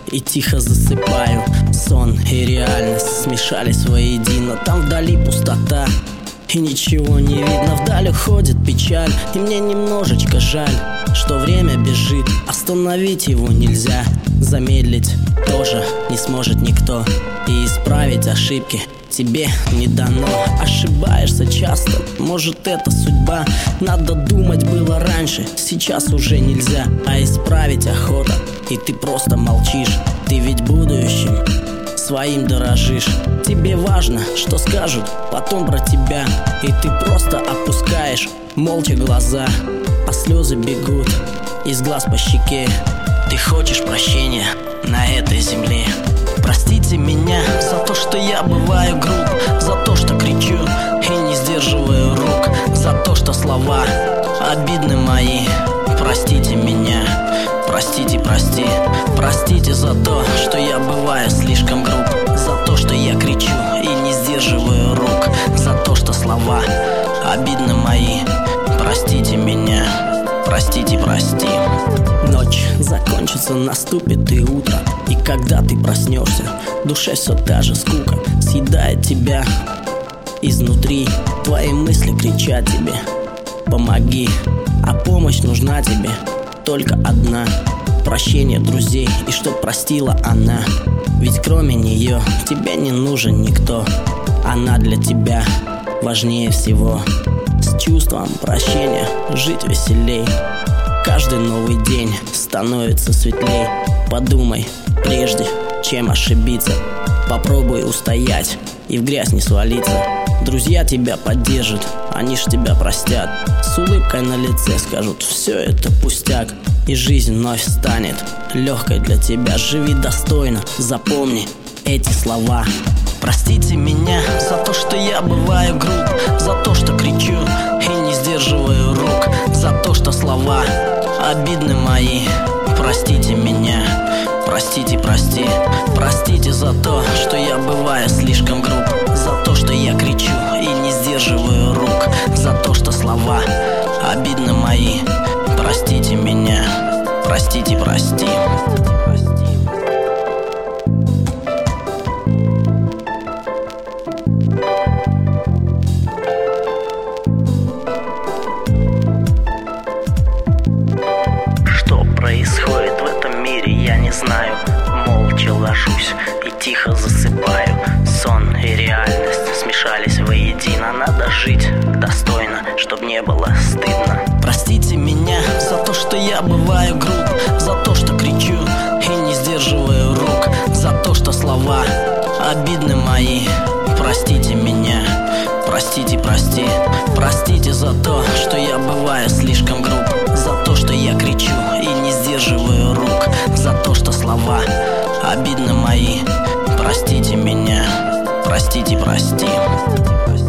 и тихо засыпаю. Сон и реальность смешались воедино. Там вдали пустота, и ничего не видно. Вдаль уходит печаль, и мне немножечко жаль, что время бежит, остановить его нельзя. Замедлить тоже не сможет никто, и исправить ошибки тебе не дано. Ошибаешься часто, может это судьба. Надо думать было раньше, сейчас уже нельзя. А исправить охота, и ты просто молчишь. Ты ведь будущим своим дорожишь. Тебе важно, что скажут потом про тебя, и ты просто опускаешь молча глаза, а слезы бегут из глаз по щеке. Ты хочешь прощения на этой земле. Простите меня за то, что я бываю груб, за то, что кричу и не сдерживаю рук, за то, что слова обидны мои. Простите меня, простите, прости. Простите за то, что я бываю слишком груб, за то, что я кричу и не сдерживаю рук, за то, что слова обидны мои. Простите меня, простите, прости. Ночь закончится, наступит и утро, и когда ты проснешься, в душе все та же скука съедает тебя изнутри. Твои мысли кричат тебе: помоги, а помощь нужна тебе только одна. Прощение друзей, и чтоб простила она, ведь кроме нее тебе не нужен никто. Она для тебя важнее всего. С чувством прощения жить веселей. Каждый новый день становится светлей. Подумай, прежде чем ошибиться. Попробуй устоять и в грязь не свалиться. Друзья тебя поддержат, они ж тебя простят. С улыбкой на лице скажут: все это пустяк. И жизнь вновь станет легкой для тебя. Живи достойно, запомни эти слова. Простите меня за то, что я бываю груб, за то, что кричу и не сдерживаю рук, за то, что слова обидны мои. Простите меня, простите, прости. Простите за то, что я бываю слишком груб, за то, что я кричу и не сдерживаю рук, за то, что слова обидны мои. Простите меня, простите, прости. Что происходит в этом мире, я не знаю. Молча ложусь и тихо засыпаю. Сон и реальность смешались воедино. Надо жить достойно, чтоб не было стыдно. Простите меня за то, что я бываю груб, за то, что кричу и не сдерживаю рук, за то, что слова обидны мои. Простите меня, простите, прости. Простите за то, что я бываю слишком груб, за то, что я кричу и не сдерживаю рук, за то, что слова обидны мои. Простите меня, простите, прости.